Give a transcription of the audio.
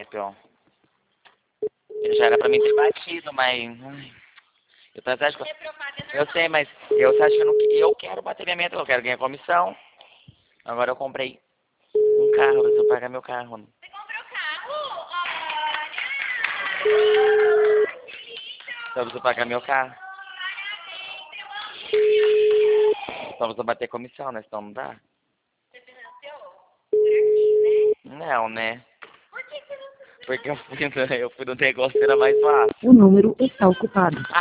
ó. Ele já era pra mim ter batido, mas... Ai, eu sei, mas eu tô achando que eu quero bater minha meta, eu quero ganhar comissão. Agora eu comprei um carro, eu preciso pagar meu carro. Você comprou carro? Olha! Então eu preciso pagar meu carro. Então eu preciso bater comissão, né? Senão não dá. Você financiou? Por aqui, né? Não, né? Por que você não... Porque eu fui no negócio, era mais fácil. O número está ocupado.